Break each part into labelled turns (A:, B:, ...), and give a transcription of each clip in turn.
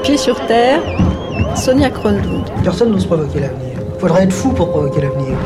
A: Pieds sur terre, Sonia Kronlund.
B: Personne n'ose provoquer l'avenir. Il faudrait être fou pour provoquer l'avenir.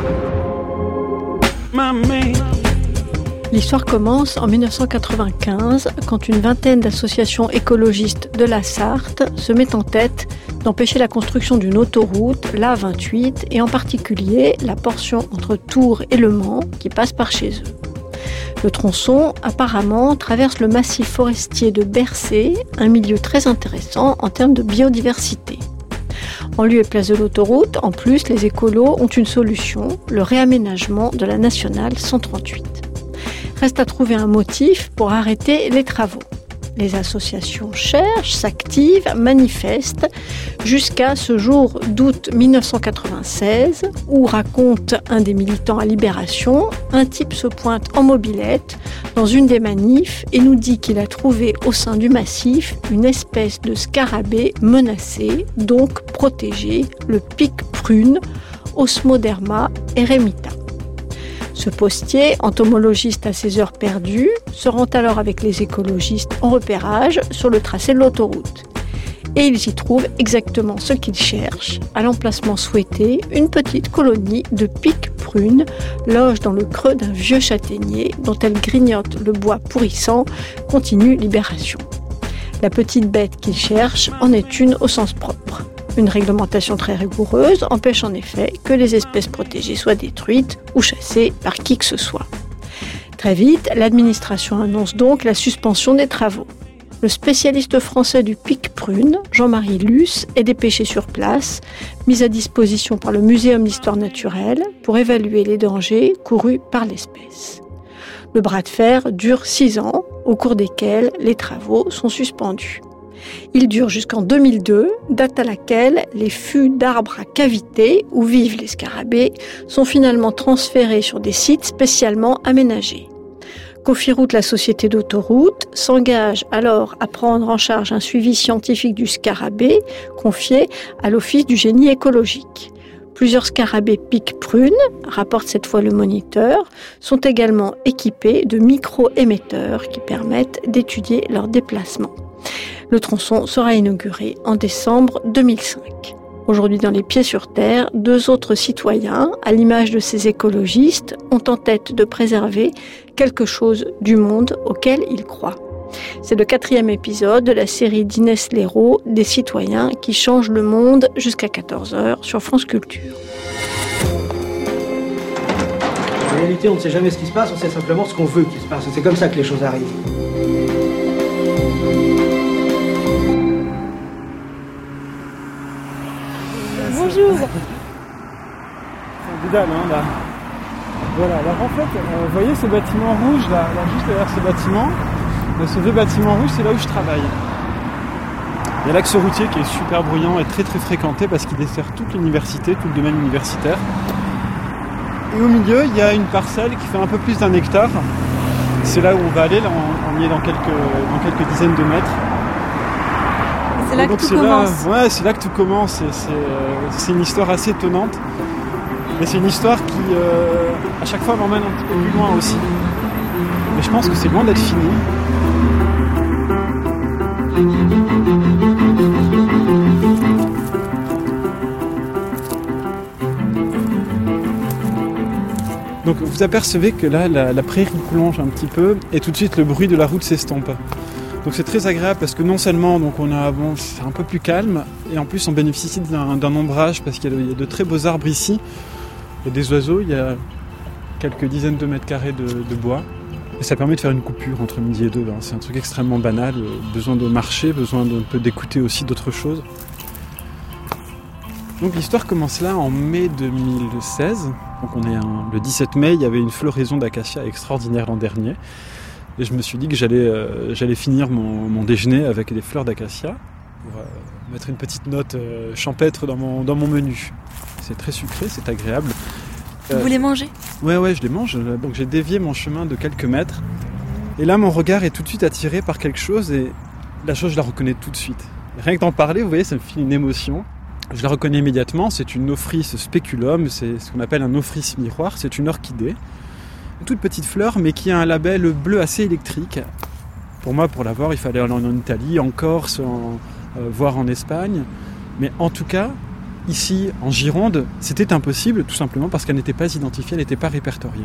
A: L'histoire commence en 1995, quand une vingtaine d'associations écologistes de la Sarthe se met en tête d'empêcher la construction d'une autoroute, l'A28, et en particulier la portion entre Tours et Le Mans qui passe par chez eux. Le tronçon, apparemment, traverse le massif forestier de Bercé, un milieu très intéressant en termes de biodiversité. En lieu et place de l'autoroute, en plus, les écolos ont une solution, le réaménagement de la nationale 138. Reste à trouver un motif pour arrêter les travaux. Les associations cherchent, s'activent, manifestent, jusqu'à ce jour d'août 1996, où, raconte un des militants à Libération, un type se pointe en mobilette dans une des manifs et nous dit qu'il a trouvé au sein du massif une espèce de scarabée menacé, donc protégé, le pic prune, Osmoderma eremita. Ce postier, entomologiste à ses heures perdues, se rend alors avec les écologistes en repérage sur le tracé de l'autoroute. Et ils y trouvent exactement ce qu'ils cherchent. À l'emplacement souhaité, une petite colonie de pics prunes loge dans le creux d'un vieux châtaignier dont elle grignote le bois pourrissant, continue Libération. La petite bête qu'ils cherchent en est une au sens propre. Une réglementation très rigoureuse empêche en effet que les espèces protégées soient détruites ou chassées par qui que ce soit. Très vite, l'administration annonce donc la suspension des travaux. Le spécialiste français du pic prune, Jean-Marie Luce, est dépêché sur place, mis à disposition par le Muséum d'histoire naturelle pour évaluer les dangers courus par l'espèce. Le bras de fer dure 6 ans, au cours desquels les travaux sont suspendus. Il dure jusqu'en 2002, date à laquelle les fûts d'arbres à cavité, où vivent les scarabées, sont finalement transférés sur des sites spécialement aménagés. Cofiroute, la société d'autoroute, s'engage alors à prendre en charge un suivi scientifique du scarabée confié à l'Office du génie écologique. Plusieurs scarabées pics prunes, rapporte cette fois le Moniteur, sont également équipés de micro-émetteurs qui permettent d'étudier leur déplacement. Le tronçon sera inauguré en décembre 2005. Aujourd'hui, dans les Pieds sur terre, 2 autres citoyens, à l'image de ces écologistes, ont en tête de préserver quelque chose du monde auquel ils croient. C'est le 4e épisode de la série d'Inès Léraud, des citoyens qui changent le monde, jusqu'à 14h sur France Culture.
B: En réalité, on ne sait jamais ce qui se passe, on sait simplement ce qu'on veut qu'il se passe. C'est comme ça que les choses arrivent.
A: Bonjour.
C: C'est un dédale, là. Voilà, alors en fait, vous voyez ce bâtiment rouge, là, juste derrière ce bâtiment, ce vieux bâtiment rouge, c'est là où je travaille. Il y a l'axe routier qui est super bruyant et très très fréquenté parce qu'il dessert toute l'université, tout le domaine universitaire. Et au milieu, il y a une parcelle qui fait un peu plus d'1 hectare. C'est là où on va aller, là on y est dans quelques dizaines de mètres.
A: C'est là que tout commence.
C: Ouais, c'est là que tout commence. C'est une histoire assez étonnante. Et c'est une histoire qui, à chaque fois, m'emmène un petit peu plus loin aussi. Mais je pense que c'est loin d'être fini. Donc vous apercevez que là, la prairie plonge un petit peu et tout de suite le bruit de la route s'estompe. Donc c'est très agréable parce que non seulement c'est un peu plus calme et en plus on bénéficie d'un ombrage parce qu'il y a de très beaux arbres ici. Il y a des oiseaux, il y a quelques dizaines de mètres carrés de bois. Et ça permet de faire une coupure entre midi et 2. C'est un truc extrêmement banal, besoin de marcher, besoin d'un peu d'écouter aussi d'autres choses. Donc l'histoire commence là en mai 2016. Donc on est le 17 mai, il y avait une floraison d'acacia extraordinaire l'an dernier. Et je me suis dit que j'allais finir mon déjeuner avec des fleurs d'acacia pour mettre une petite note champêtre dans mon menu. C'est très sucré, c'est agréable.
D: Vous les mangez ?
C: Ouais, je les mange. Donc j'ai dévié mon chemin de quelques mètres. Et là, mon regard est tout de suite attiré par quelque chose et la chose, je la reconnais tout de suite. Rien que d'en parler, vous voyez, ça me fait une émotion. Je la reconnais immédiatement, c'est une Ophrys speculum, c'est ce qu'on appelle un Ophrys miroir, c'est une orchidée. Une toute petite fleur, mais qui a un label bleu assez électrique. Pour moi, pour l'avoir, il fallait aller en Italie, en Corse, voire en Espagne. Mais en tout cas, ici, en Gironde, c'était impossible, tout simplement parce qu'elle n'était pas identifiée, elle n'était pas répertoriée.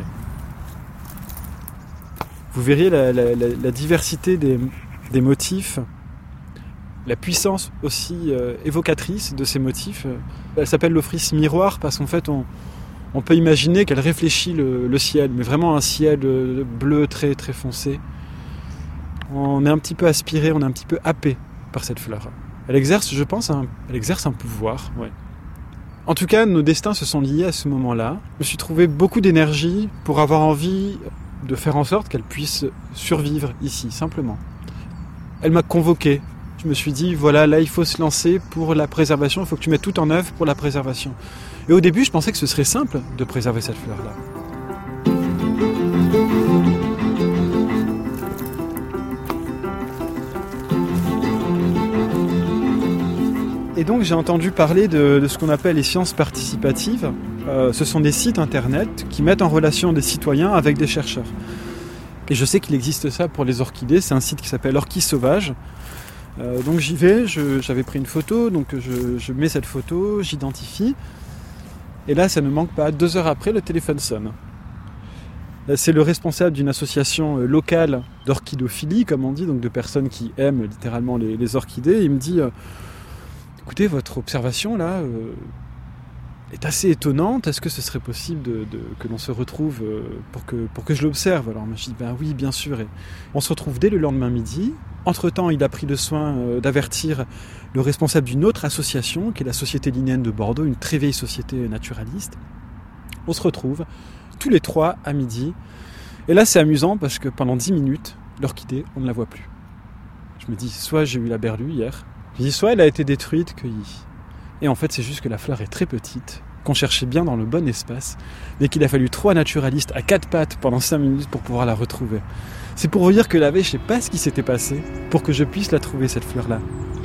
C: Vous verriez la diversité des motifs, la puissance aussi évocatrice de ces motifs. Elle s'appelle l'ophrys miroir parce qu'en fait, on peut imaginer qu'elle réfléchit le ciel, mais vraiment un ciel bleu très, très foncé. On est un petit peu aspiré, on est un petit peu happé par cette fleur. Elle exerce, je pense, un pouvoir. Ouais. En tout cas, nos destins se sont liés à ce moment-là. Je me suis trouvé beaucoup d'énergie pour avoir envie de faire en sorte qu'elle puisse survivre ici, simplement. Elle m'a convoqué. Je me suis dit, voilà, là, il faut se lancer pour la préservation, il faut que tu mettes tout en œuvre pour la préservation. Et au début, je pensais que ce serait simple de préserver cette fleur-là. Et donc j'ai entendu parler de ce qu'on appelle les sciences participatives. Ce sont des sites internet qui mettent en relation des citoyens avec des chercheurs. Et je sais qu'il existe ça pour les orchidées, c'est un site qui s'appelle Orchis Sauvage. Donc j'y vais, j'avais pris une photo, donc je mets cette photo, j'identifie. Et là, ça ne manque pas, 2 heures après, le téléphone sonne. C'est le responsable d'une association locale d'orchidophilie, comme on dit, donc de personnes qui aiment littéralement les orchidées. Il me dit... Écoutez, votre observation là est assez étonnante. Est-ce que ce serait possible que l'on se retrouve pour que je l'observe ? Alors je dis oui, bien sûr. Et on se retrouve dès le lendemain midi. Entre-temps, il a pris le soin d'avertir le responsable d'une autre association, qui est la Société Linnéenne de Bordeaux, une très vieille société naturaliste. On se retrouve tous les 3 à midi. Et là, c'est amusant parce que pendant 10 minutes, l'orchidée, on ne la voit plus. Je me dis, soit j'ai eu la berlue hier, je dis soit elle a été détruite, cueillie. Et en fait, c'est juste que la fleur est très petite, qu'on cherchait bien dans le bon espace, mais qu'il a fallu 3 naturalistes à 4 pattes pendant 5 minutes pour pouvoir la retrouver. C'est pour vous dire que la veille, je ne sais pas ce qui s'était passé pour que je puisse la trouver, cette fleur-là.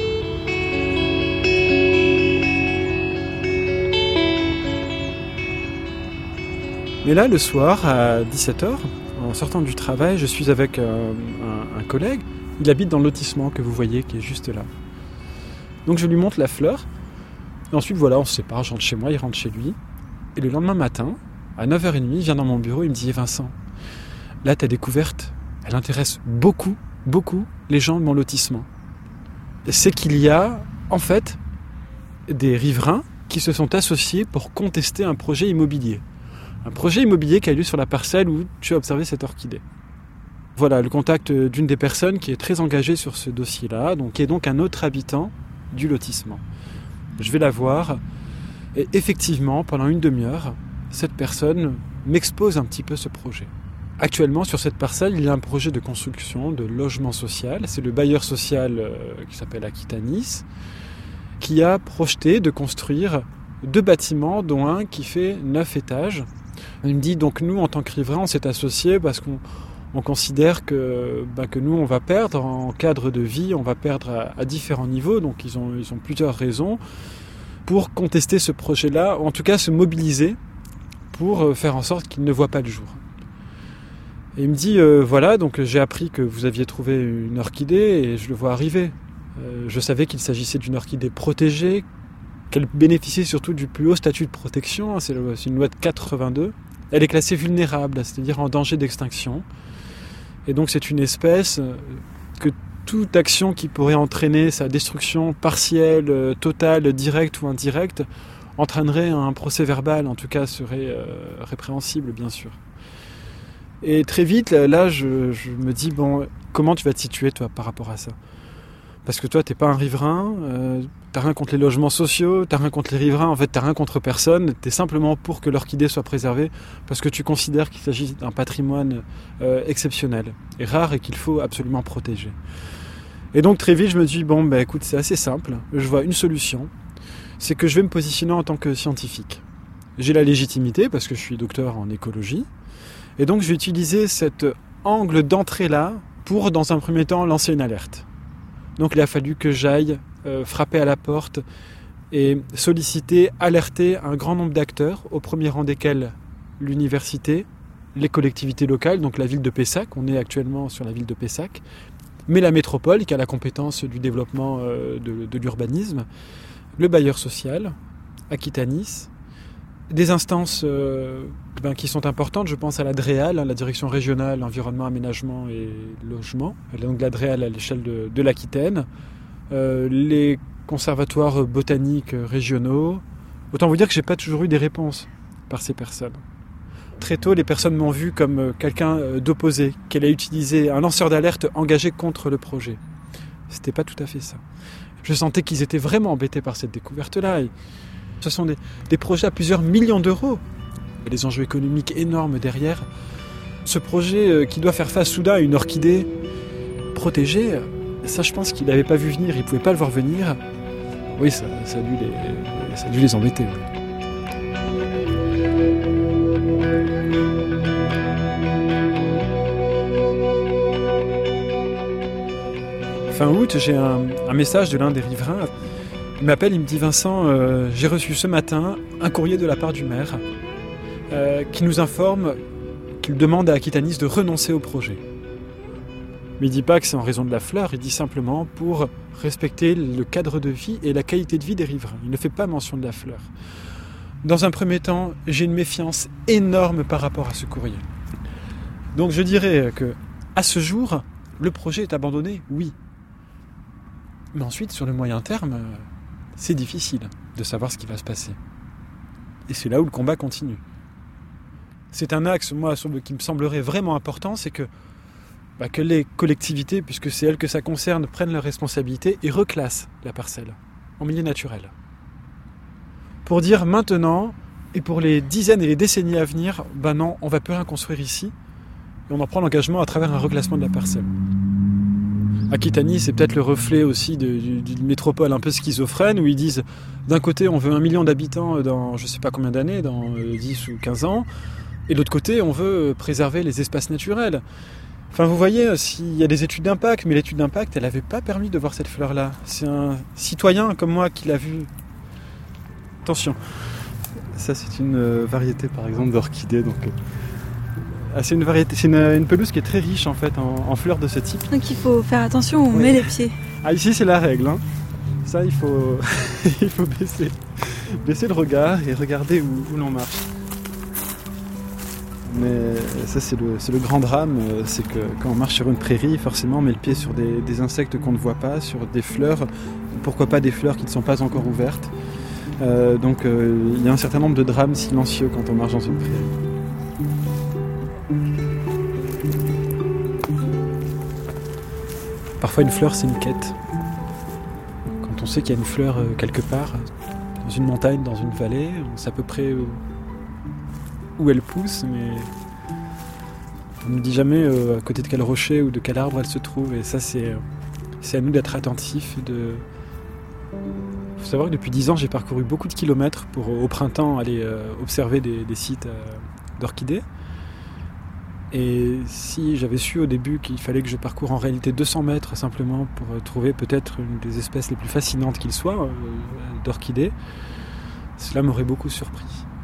C: Mais là, le soir, à 17h, en sortant du travail, je suis avec un collègue. Il habite dans le lotissement que vous voyez, qui est juste là. Donc je lui montre la fleur, et ensuite voilà, on se sépare, je rentre chez moi, il rentre chez lui. Et le lendemain matin, à 9h30, il vient dans mon bureau, il me dit « Vincent, là ta découverte, elle intéresse beaucoup, beaucoup les gens de mon lotissement. » C'est qu'il y a, en fait, des riverains qui se sont associés pour contester un projet immobilier. Un projet immobilier qui a lieu sur la parcelle où tu as observé cette orchidée. Voilà, le contact d'une des personnes qui est très engagée sur ce dossier-là, donc, qui est donc un autre habitant du lotissement. Je vais la voir et effectivement, pendant une demi-heure, cette personne m'expose un petit peu ce projet. Actuellement, sur cette parcelle, il y a un projet de construction de logement social. C'est le bailleur social qui s'appelle Aquitanis qui a projeté de construire 2 bâtiments, dont un qui fait 9 étages. Il me dit donc nous, en tant que riverains, on s'est associés parce qu'on considère que nous, on va perdre en cadre de vie, on va perdre à différents niveaux, donc ils ont plusieurs raisons pour contester ce projet-là, ou en tout cas se mobiliser pour faire en sorte qu'il ne voit pas le jour. Et il me dit, voilà, donc j'ai appris que vous aviez trouvé une orchidée et je le vois arriver. Je savais qu'il s'agissait d'une orchidée protégée, qu'elle bénéficiait surtout du plus haut statut de protection, c'est une loi de 82. Elle est classée vulnérable, c'est-à-dire en danger d'extinction. Et donc c'est une espèce que toute action qui pourrait entraîner sa destruction partielle, totale, directe ou indirecte, entraînerait un procès verbal, en tout cas serait répréhensible bien sûr. Et très vite, là je me dis, bon, comment tu vas te situer toi par rapport à ça ? Parce que toi t'es pas un riverain, t'as rien contre les logements sociaux, t'as rien contre les riverains, en fait t'as rien contre personne, t'es simplement pour que l'orchidée soit préservée parce que tu considères qu'il s'agit d'un patrimoine exceptionnel et rare et qu'il faut absolument protéger. Et donc très vite je me dis, bon écoute, c'est assez simple, je vois une solution, c'est que je vais me positionner en tant que scientifique. J'ai la légitimité parce que je suis docteur en écologie, et donc je vais utiliser cet angle d'entrée-là pour, dans un premier temps, lancer une alerte. Donc il a fallu que j'aille frapper à la porte et solliciter, alerter un grand nombre d'acteurs, au premier rang desquels l'université, les collectivités locales, donc la ville de Pessac, on est actuellement sur la ville de Pessac, mais la métropole qui a la compétence du développement de l'urbanisme, le bailleur social, Aquitanis, des instances qui sont importantes, je pense à la DREAL, la Direction régionale environnement, aménagement et logement, donc la DREAL à l'échelle de l'Aquitaine, les conservatoires botaniques régionaux. Autant vous dire que je n'ai pas toujours eu des réponses par ces personnes. Très tôt, les personnes m'ont vu comme quelqu'un d'opposé, qu'elle a utilisé un lanceur d'alerte engagé contre le projet. C'était pas tout à fait ça. Je sentais qu'ils étaient vraiment embêtés par cette découverte-là. Et ce sont des projets à plusieurs millions d'euros. Les enjeux économiques énormes derrière. Ce projet qui doit faire face soudain à une orchidée protégée, ça je pense qu'il n'avait pas vu venir, il ne pouvait pas le voir venir. Oui, ça a dû les embêter. Fin août, j'ai un message de l'un des riverains. Il m'appelle, il me dit « Vincent, j'ai reçu ce matin un courrier de la part du maire qui nous informe qu'il demande à Aquitanis de renoncer au projet. » Mais il ne dit pas que c'est en raison de la fleur, il dit simplement pour respecter le cadre de vie et la qualité de vie des riverains. Il ne fait pas mention de la fleur. Dans un premier temps, j'ai une méfiance énorme par rapport à ce courrier. Donc je dirais que à ce jour, le projet est abandonné, oui. Mais ensuite, sur le moyen terme, c'est difficile de savoir ce qui va se passer. Et c'est là où le combat continue. C'est un axe, moi, qui me semblerait vraiment important, c'est que les collectivités, puisque c'est elles que ça concerne, prennent leurs responsabilités et reclassent la parcelle en milieu naturel. Pour dire maintenant, et pour les dizaines et les décennies à venir, non, on ne va plus rien construire ici, et on en prend l'engagement à travers un reclassement de la parcelle. Aquitanis, c'est peut-être le reflet aussi d'une métropole un peu schizophrène, où ils disent, d'un côté, on veut 1 million d'habitants dans je ne sais pas combien d'années, dans 10 ou 15 ans, et de l'autre côté, on veut préserver les espaces naturels. Enfin, vous voyez, s'il y a des études d'impact, mais l'étude d'impact, elle n'avait pas permis de voir cette fleur-là. C'est un citoyen comme moi qui l'a vue. Attention. Ça, c'est une variété, par exemple, d'orchidée. Donc, c'est une variété, c'est une pelouse qui est très riche, en fait, en fleurs de ce type.
D: Donc, il faut faire attention où on met les pieds.
C: Ah, ici, c'est la règle. Ça, il faut, il faut baisser le regard et regarder où l'on marche. Mais ça, c'est le grand drame, c'est que quand on marche sur une prairie, forcément on met le pied sur des insectes qu'on ne voit pas, sur des fleurs, pourquoi pas des fleurs qui ne sont pas encore ouvertes. Donc il y a un certain nombre de drames silencieux quand on marche dans une prairie. Parfois une fleur, c'est une quête. Quand on sait qu'il y a une fleur quelque part, dans une montagne, dans une vallée, on sait à peu près où elle pousse, mais on ne dit jamais à côté de quel rocher ou de quel arbre elle se trouve. Et ça, c'est à nous d'être attentifs. Il faut savoir que depuis 10 ans, j'ai parcouru beaucoup de kilomètres pour, au printemps, aller observer des sites d'orchidées. Et si j'avais su au début qu'il fallait que je parcours en réalité 200 mètres simplement pour trouver peut-être une des espèces les plus fascinantes qu'il soit, d'orchidées, cela m'aurait beaucoup surpris.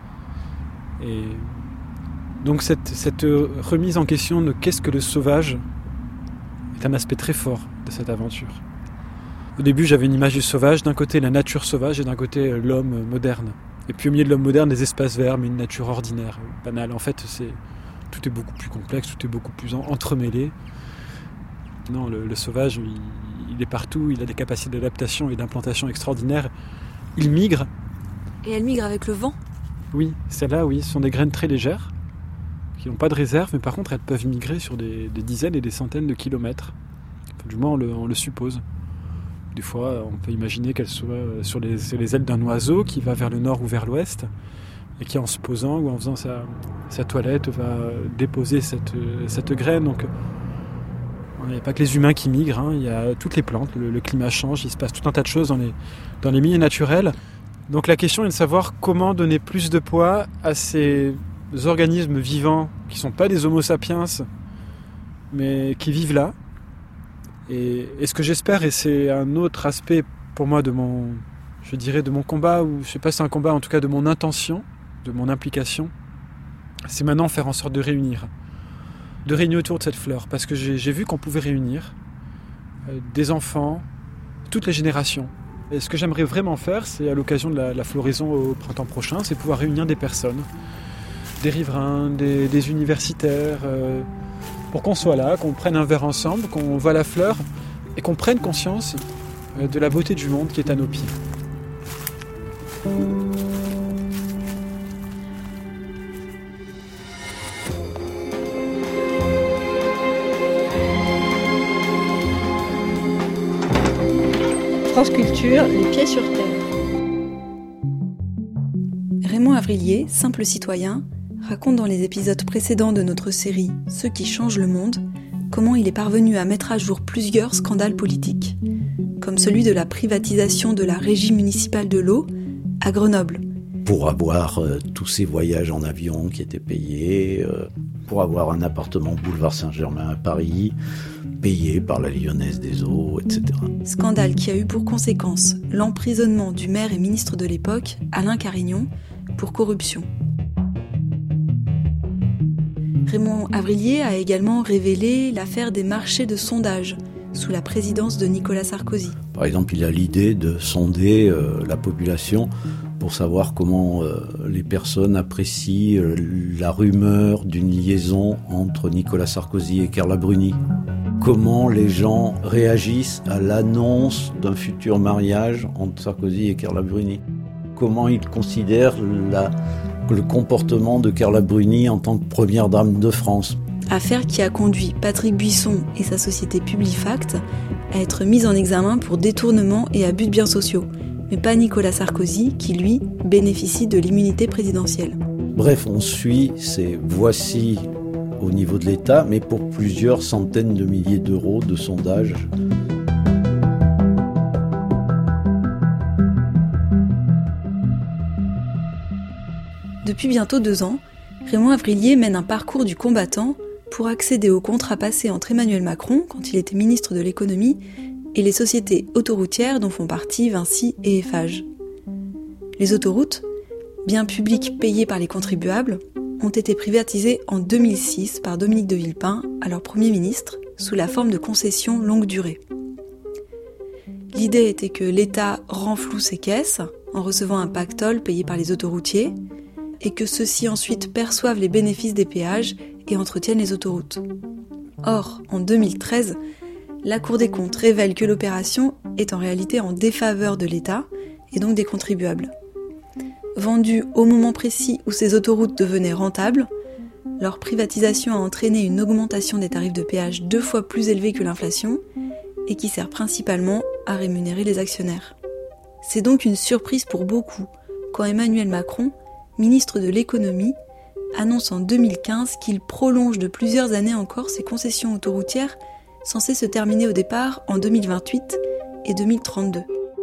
C: Et donc cette remise en question de qu'est-ce que le sauvage est un aspect très fort de cette aventure. Au début, j'avais une image du sauvage, d'un côté la nature sauvage et d'un côté l'homme moderne. Et puis au milieu de l'homme moderne, des espaces verts, mais une nature ordinaire, banale. En fait, tout est beaucoup plus complexe, tout est beaucoup plus entremêlé. Non, le sauvage, il est partout, il a des capacités d'adaptation et d'implantation extraordinaires. Il migre.
D: Et elle migre avec le vent ?
C: Oui, celles-là, oui, ce sont des graines très légères, qui n'ont pas de réserve, mais par contre, elles peuvent migrer sur des dizaines et des centaines de kilomètres. Enfin, du moins, on le suppose. Des fois, on peut imaginer qu'elles soient sur les ailes d'un oiseau qui va vers le nord ou vers l'ouest, et qui, en se posant ou en faisant sa toilette, va déposer cette graine. Donc, il n'y a pas que les humains qui migrent, il y a toutes les plantes, le climat change, il se passe tout un tas de choses dans les milieux naturels. Donc la question est de savoir comment donner plus de poids à ces organismes vivants qui ne sont pas des homo sapiens, mais qui vivent là. Et ce que j'espère, et c'est un autre aspect pour moi de mon combat, ou je ne sais pas si c'est un combat, en tout cas de mon intention, de mon implication, c'est maintenant faire en sorte de réunir autour de cette fleur. Parce que j'ai vu qu'on pouvait réunir. des enfants, toutes les générations. Et ce que j'aimerais vraiment faire, c'est à l'occasion de la floraison au printemps prochain, c'est pouvoir réunir des personnes, des riverains, des universitaires, pour qu'on soit là, qu'on prenne un verre ensemble, qu'on voit la fleur et qu'on prenne conscience de la beauté du monde qui est à nos pieds.
A: France Culture, les pieds sur terre.
D: Raymond Avrilier, simple citoyen, raconte dans les épisodes précédents de notre série « Ceux qui changent le monde » comment il est parvenu à mettre à jour plusieurs scandales politiques, comme celui de la privatisation de la régie municipale de l'eau à Grenoble.
E: Pour avoir tous ces voyages en avion qui étaient payés, pour avoir un appartement boulevard Saint-Germain à Paris, payé par la Lyonnaise des Eaux, etc.
D: Scandale qui a eu pour conséquence l'emprisonnement du maire et ministre de l'époque, Alain Carignon, pour corruption. Raymond Avrilier a également révélé l'affaire des marchés de sondage sous la présidence de Nicolas Sarkozy.
E: Par exemple, il a l'idée de sonder la population pour savoir comment les personnes apprécient la rumeur d'une liaison entre Nicolas Sarkozy et Carla Bruni. Comment les gens réagissent à l'annonce d'un futur mariage entre Sarkozy et Carla Bruni. Comment ils considèrent le comportement de Carla Bruni en tant que première dame de France.
D: Affaire qui a conduit Patrick Buisson et sa société Publifact à être mis en examen pour détournement et abus de biens sociaux, mais pas Nicolas Sarkozy qui, lui, bénéficie de l'immunité présidentielle.
E: Bref, on suit ces voici au niveau de l'État, mais pour plusieurs centaines de milliers d'euros de sondage.
D: Depuis bientôt 2 ans, Raymond Avrilier mène un parcours du combattant pour accéder aux contrats passés entre Emmanuel Macron, quand il était ministre de l'économie, et les sociétés autoroutières dont font partie Vinci et Eiffage. Les autoroutes, biens publics payés par les contribuables, ont été privatisées en 2006 par Dominique de Villepin, alors Premier ministre, sous la forme de concessions longue durée. L'idée était que l'État renfloue ses caisses en recevant un pactole payé par les autoroutiers et que ceux-ci ensuite perçoivent les bénéfices des péages et entretiennent les autoroutes. Or, en 2013, la Cour des comptes révèle que l'opération est en réalité en défaveur de l'État et donc des contribuables. Vendues au moment précis où ces autoroutes devenaient rentables, leur privatisation a entraîné une augmentation des tarifs de péage 2 fois plus élevée que l'inflation et qui sert principalement à rémunérer les actionnaires. C'est donc une surprise pour beaucoup quand Emmanuel Macron, ministre de l'économie, annonce en 2015 qu'il prolonge de plusieurs années encore ses concessions autoroutières censées se terminer au départ en 2028 et 2032.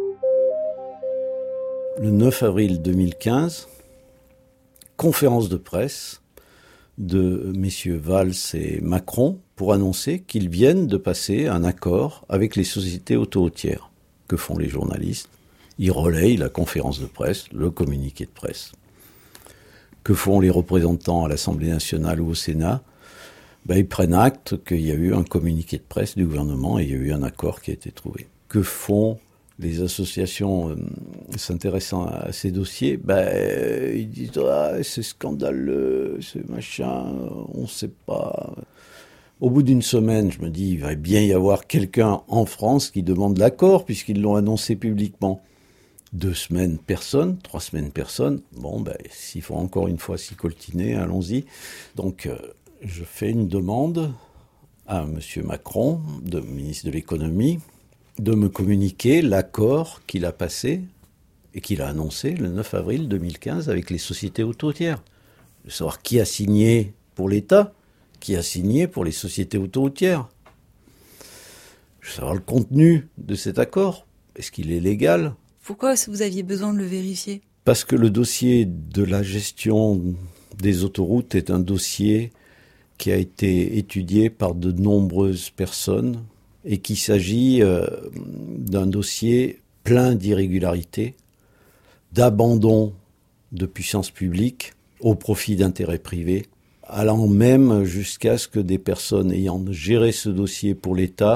E: Le 9 avril 2015, conférence de presse de messieurs Valls et Macron pour annoncer qu'ils viennent de passer un accord avec les sociétés autoroutières. Que font les journalistes ? Ils relayent la conférence de presse, le communiqué de presse. Que font les représentants à l'Assemblée nationale ou au Sénat ? Ils prennent acte qu'il y a eu un communiqué de presse du gouvernement et il y a eu un accord qui a été trouvé. Que font les associations s'intéressant à ces dossiers ? Ils disent « c'est scandaleux, c'est machin, on ne sait pas ». Au bout d'une semaine, je me dis, il va bien y avoir quelqu'un en France qui demande l'accord puisqu'ils l'ont annoncé publiquement. 2 semaines, personne. 3 semaines, personne. S'il faut encore une fois s'y coltiner, allons-y. Donc, je fais une demande à M. Macron, ministre de l'économie, de me communiquer l'accord qu'il a passé et qu'il a annoncé le 9 avril 2015 avec les sociétés autoroutières. De savoir qui a signé pour l'État, qui a signé pour les sociétés autoroutières. Je veux savoir le contenu de cet accord. Est-ce qu'il est légal ?
D: Pourquoi vous aviez besoin de le vérifier ?
E: Parce que le dossier de la gestion des autoroutes est un dossier qui a été étudié par de nombreuses personnes et qu'il s'agit d'un dossier plein d'irrégularités, d'abandon de puissance publique au profit d'intérêts privés, allant même jusqu'à ce que des personnes ayant géré ce dossier pour l'État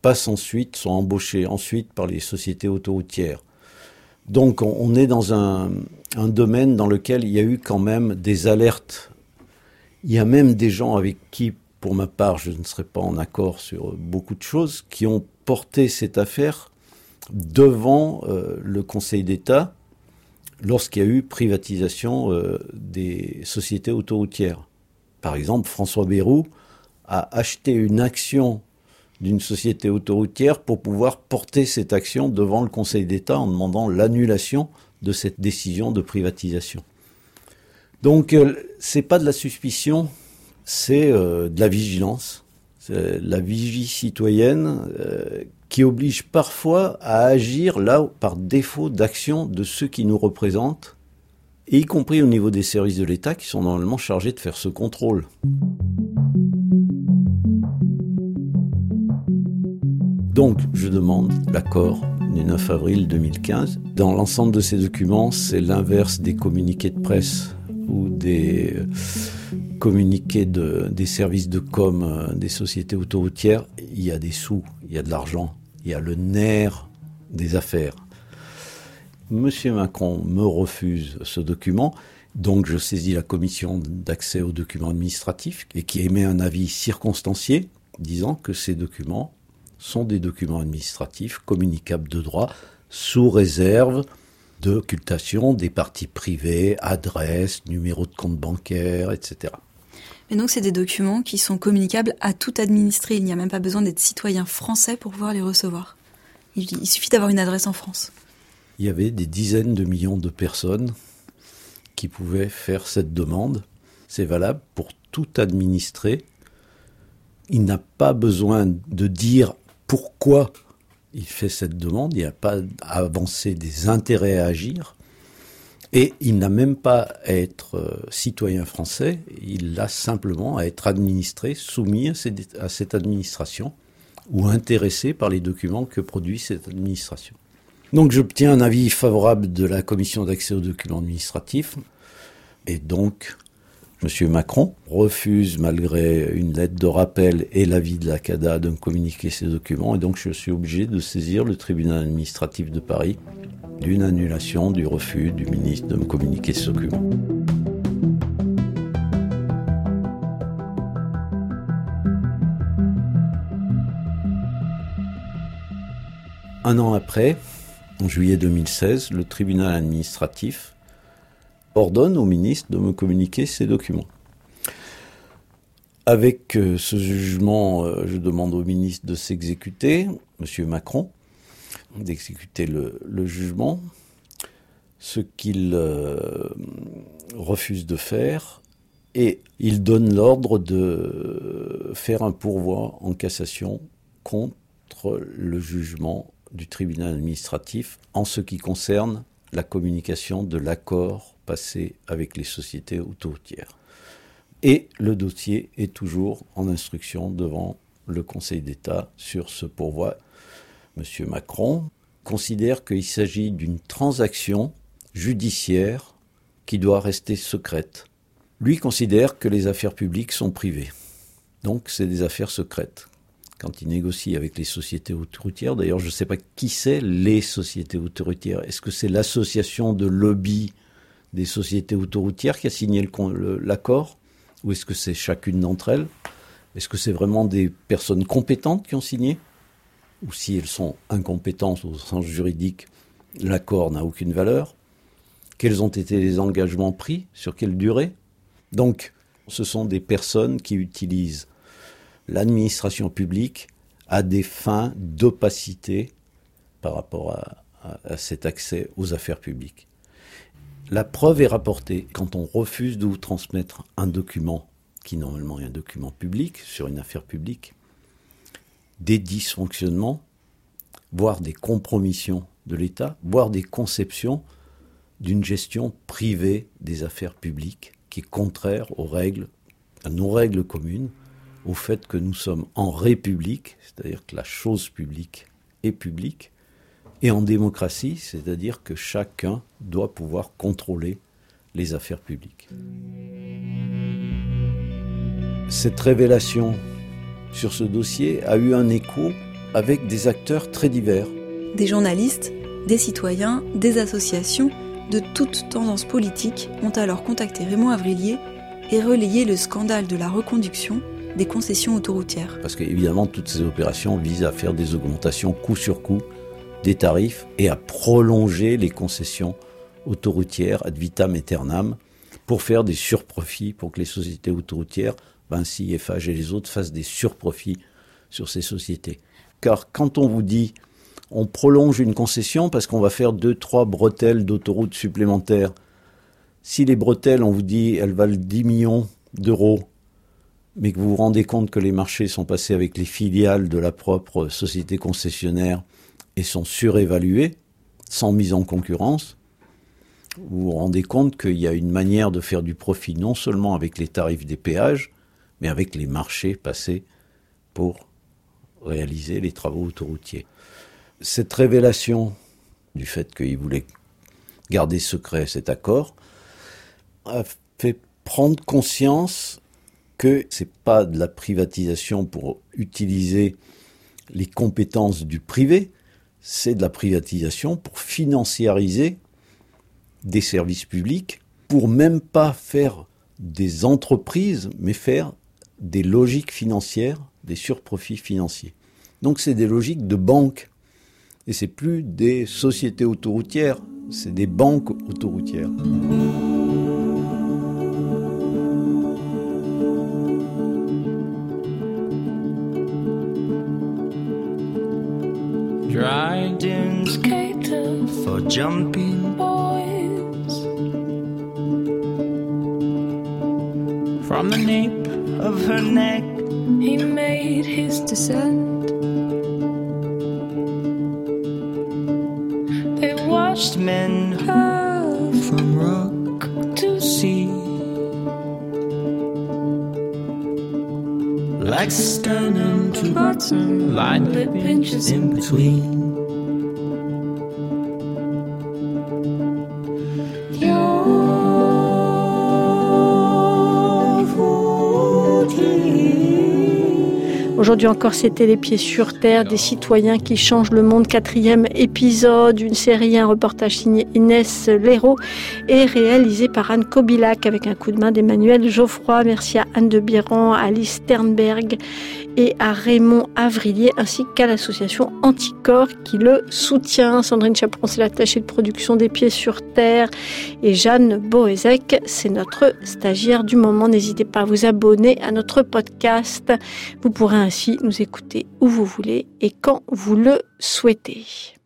E: sont embauchés ensuite par les sociétés autoroutières. Donc on est dans un domaine dans lequel il y a eu quand même des alertes. Il y a même des gens avec qui, pour ma part, je ne serais pas en accord sur beaucoup de choses, qui ont porté cette affaire devant le Conseil d'État lorsqu'il y a eu privatisation des sociétés autoroutières. Par exemple, François Bayrou a acheté une action d'une société autoroutière pour pouvoir porter cette action devant le Conseil d'État en demandant l'annulation de cette décision de privatisation. Donc, c'est pas de la suspicion, c'est de la vigilance, c'est la vigie citoyenne qui oblige parfois à agir là par défaut d'action de ceux qui nous représentent, et y compris au niveau des services de l'État qui sont normalement chargés de faire ce contrôle. Donc, je demande l'accord du 9 avril 2015. Dans l'ensemble de ces documents, c'est l'inverse des communiqués de presse ou des communiqués des services de com des sociétés autoroutières. Il y a des sous, il y a de l'argent, il y a le nerf des affaires. Monsieur Macron me refuse ce document, donc je saisis la commission d'accès aux documents administratifs et qui émet un avis circonstancié disant que ces documents sont des documents administratifs communicables de droit sous réserve d'occultation des parties privées, adresses, numéros de compte bancaire, etc.
D: Mais donc c'est des documents qui sont communicables à tout administré. Il n'y a même pas besoin d'être citoyen français pour pouvoir les recevoir. Il suffit d'avoir une adresse en France.
E: Il y avait des dizaines de millions de personnes qui pouvaient faire cette demande. C'est valable pour tout administré. Il n'a pas besoin de dire pourquoi il fait cette demande. Il n'y a pas à avancer des intérêts à agir. Et il n'a même pas à être citoyen français. Il a simplement à être administré, soumis à cette administration ou intéressé par les documents que produit cette administration. Donc j'obtiens un avis favorable de la commission d'accès aux documents administratifs. Et donc, M. Macron refuse, malgré une lettre de rappel et l'avis de la CADA, de me communiquer ces documents. Et donc, je suis obligé de saisir le tribunal administratif de Paris d'une annulation du refus du ministre de me communiquer ces documents. Un an après, en juillet 2016, le tribunal administratif ordonne au ministre de me communiquer ces documents. Avec ce jugement, je demande au ministre de s'exécuter, M. Macron, d'exécuter le jugement, ce qu'il refuse de faire, et il donne l'ordre de faire un pourvoi en cassation contre le jugement du tribunal administratif en ce qui concerne la communication de l'accord passé avec les sociétés autoroutières. Et le dossier est toujours en instruction devant le Conseil d'État sur ce pourvoi. M. Macron considère qu'il s'agit d'une transaction judiciaire qui doit rester secrète. Lui considère que les affaires publiques sont privées. Donc c'est des affaires secrètes. Quand il négocie avec les sociétés autoroutières, d'ailleurs je ne sais pas qui c'est les sociétés autoroutières. Est-ce que c'est l'association de lobby des sociétés autoroutières qui a signé l'accord ? Ou est-ce que c'est chacune d'entre elles ? Est-ce que c'est vraiment des personnes compétentes qui ont signé ? Ou si elles sont incompétentes au sens juridique, l'accord n'a aucune valeur ? Quels ont été les engagements pris ? Sur quelle durée ? Donc, ce sont des personnes qui utilisent l'administration publique à des fins d'opacité par rapport à cet accès aux affaires publiques. La preuve est rapportée quand on refuse de vous transmettre un document, qui normalement est un document public, sur une affaire publique, des dysfonctionnements, voire des compromissions de l'État, voire des conceptions d'une gestion privée des affaires publiques, qui est contraire aux règles, à nos règles communes, au fait que nous sommes en république, c'est-à-dire que la chose publique est publique, et en démocratie, c'est-à-dire que chacun doit pouvoir contrôler les affaires publiques. Cette révélation sur ce dossier a eu un écho avec des acteurs très divers.
D: Des journalistes, des citoyens, des associations de toutes tendances politiques ont alors contacté Raymond Avrilier et relayé le scandale de la reconduction des concessions autoroutières.
E: Parce qu'évidemment, toutes ces opérations visent à faire des augmentations coup sur coup des tarifs et à prolonger les concessions autoroutières ad vitam aeternam pour faire des surprofits, pour que les sociétés autoroutières, Vinci, Eiffage et les autres, fassent des surprofits sur ces sociétés. Car quand on vous dit on prolonge une concession parce qu'on va faire 2-3 bretelles d'autoroutes supplémentaires, si les bretelles, on vous dit, elles valent 10 millions d'euros, mais que vous vous rendez compte que les marchés sont passés avec les filiales de la propre société concessionnaire et sont surévalués, sans mise en concurrence, vous vous rendez compte qu'il y a une manière de faire du profit non seulement avec les tarifs des péages, mais avec les marchés passés pour réaliser les travaux autoroutiers. Cette révélation du fait qu'ils voulaient garder secret cet accord a fait prendre conscience que c'est pas de la privatisation pour utiliser les compétences du privé, c'est de la privatisation pour financiariser des services publics, pour même pas faire des entreprises, mais faire des logiques financières, des surprofits financiers. Donc c'est des logiques de banque. Et c'est plus des sociétés autoroutières, c'est des banques autoroutières.
F: Dryden skater for jumping boys. From the nape of her neck, he made his descent. They watched men hurl from rock to sea, like sternum to bottom, line lip inches in between.
A: Aujourd'hui encore, c'était Les Pieds sur Terre, des citoyens qui changent le monde. 4e épisode, une série, un reportage signé Inès Léraud et réalisé par Anne Kobilac avec un coup de main d'Emmanuel Geoffroy. Merci à Anne de Biran, à Alice Sternberg et à Raymond Avrilier ainsi qu'à l'association Anticorps qui le soutient. Sandrine Chaperon, c'est l'attachée de production des Pieds sur Terre et Jeanne Boézek, c'est notre stagiaire du moment. N'hésitez pas à vous abonner à notre podcast. Vous pourrez ainsi nous écouter où vous voulez et quand vous le souhaitez.